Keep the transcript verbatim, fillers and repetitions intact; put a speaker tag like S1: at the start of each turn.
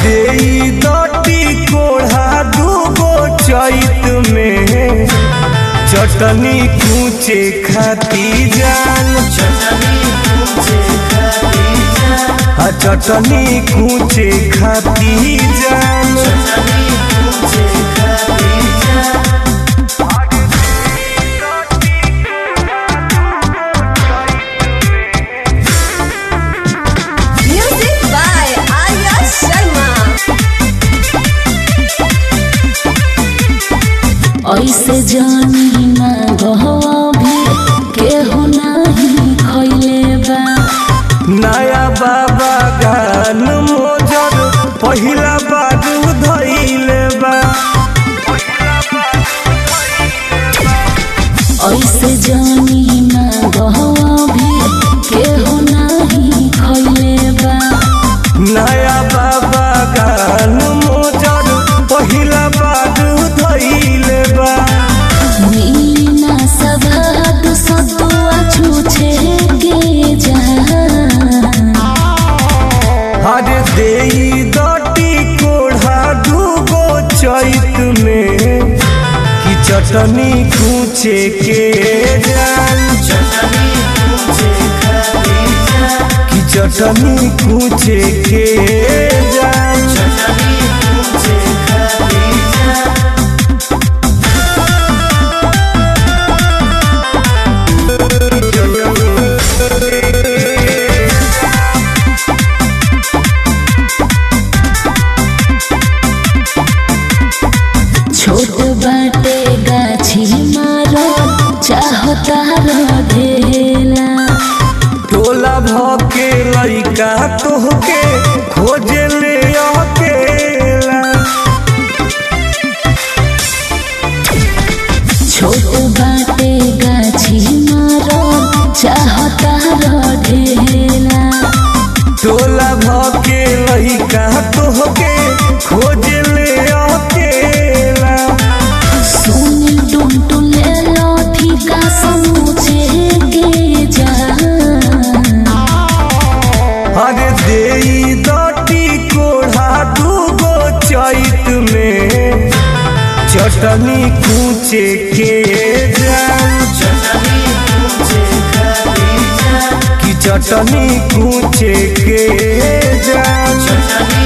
S1: देई दटी कोढ़ा दूगो चैत में चटनी कूचे खाती जान चटनी कूचे खाती जान
S2: ऐसे जानी ना गहवा भी केहू नहीं खैले बा
S1: नया बाबा गान मोजर पहिला बारू धैले बा
S2: ऐसे जानी ना गहवा भी केहू नहीं खैले बा
S1: नया बाबा गान मोजर पहिला बारू धैले बा
S2: मीना सभात सतुआ छूछे के जा
S1: हर देई दटी कोढ़ा दूगो चैत में कि चटनी कूचे के जान कि चटनी कूचे के जान
S2: छोट बाटे गाछी मारो चाहता ढेला
S1: टोला भके लइका तोहके खोजे ले अकेला
S2: छोट बाटे गाछी मारो चाहता ढेला
S1: टोला भके लइका तोहके खोजे ले अकेला
S2: सुनी टुनटुले लौठी का समूचे के जा
S1: हर देई दटी कोढ़ा दूगो चैत में चटनी कूचे के जान कि चटनी कूचे के जान।